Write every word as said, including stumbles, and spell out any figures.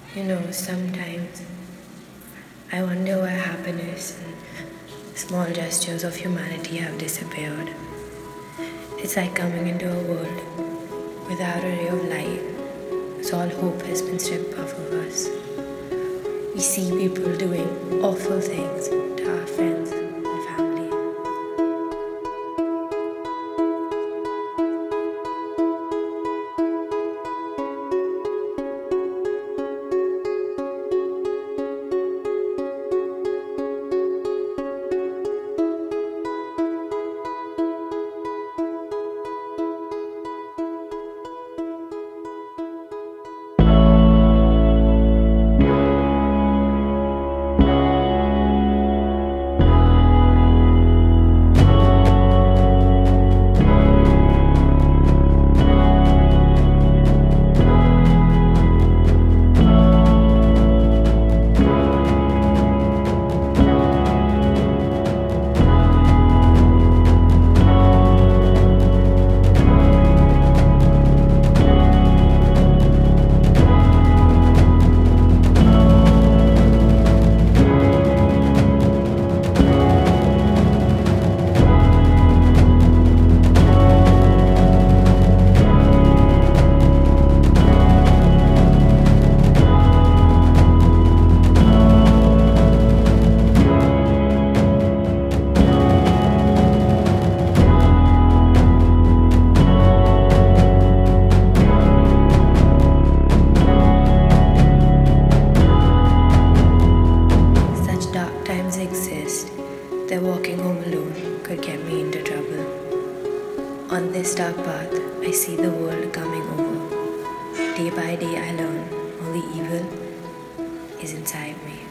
You know, sometimes I wonder why happiness and small gestures of humanity have disappeared. It's like coming into a world without a ray of light, as all hope has been stripped off of us. We see people doing awful things to our friends and family. Such dark times exist that walking home alone could get me into trouble. On this dark path, I see the world coming over. Day by day, I learn only evil is inside me.